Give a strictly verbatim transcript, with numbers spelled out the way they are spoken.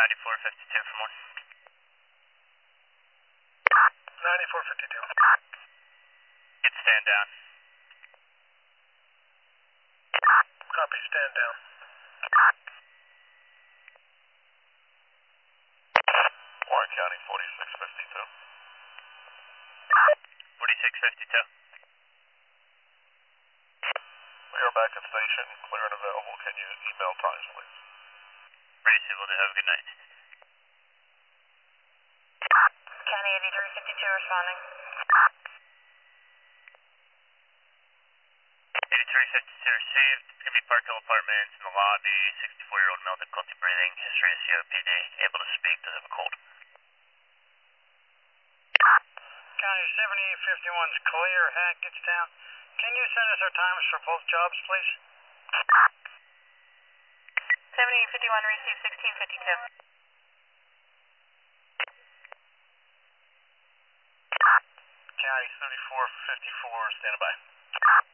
ninety-four fifty-two for more. ninety-four fifty-two. Get stand down. Copy, stand down. Warren County, forty-six fifty-two. forty-six fifty-two. We are back at station, clear and available. Can you email times, please? Ready to, will do. Have a good night. County eighty-three fifty-two responding. eighty-three fifty-two received. Could be Park Hill Apartments in the lobby. sixty-four-year-old male, difficulty breathing, history of C O P D. Able to speak, does have a cold. County seventy-eight fifty-one's clear, Hack gets down. Can you send us our times for both jobs, please? seventy-eight fifty-one received sixteen fifty-two. County thirty-four fifty-four, stand by.